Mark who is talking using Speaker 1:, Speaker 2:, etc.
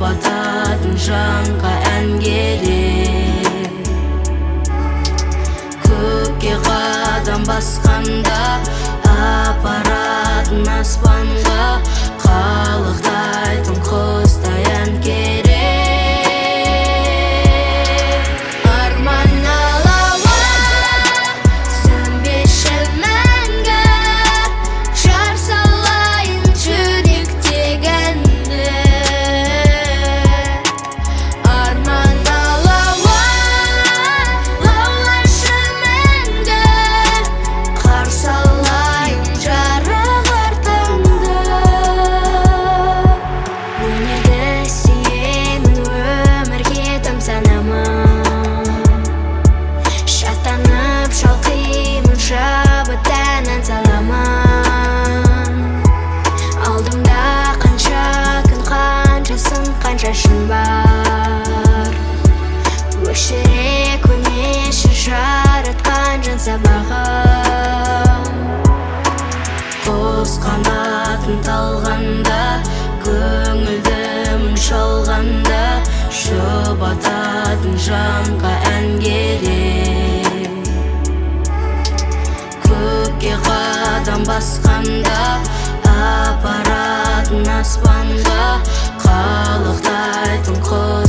Speaker 1: жұбататын жанға ән керек. Көкке қадам басқанда апаратын аспанға қалықтайтын құстай ән керек. Арман алауы сөнбеші мәңгі, жар салайын жүректегі әнді. Арман алауы лаулашы мәңгі, қарсы алайын жарық артыңды. Өнерді сүйемін, өмірге тамсанамын, шаттанып шалқимын, шабыт әнін саламын. Алдымда қанша күн, қанша сын, қанша шын бар. Өшіре көнеші жаратқан жан сабағым. Құс қанатын талғанда, көңілді мұң шалғанда, жұбататын жанға ән керек. Көкке қадам басқанда апаратын аспанға қалықтайтын құс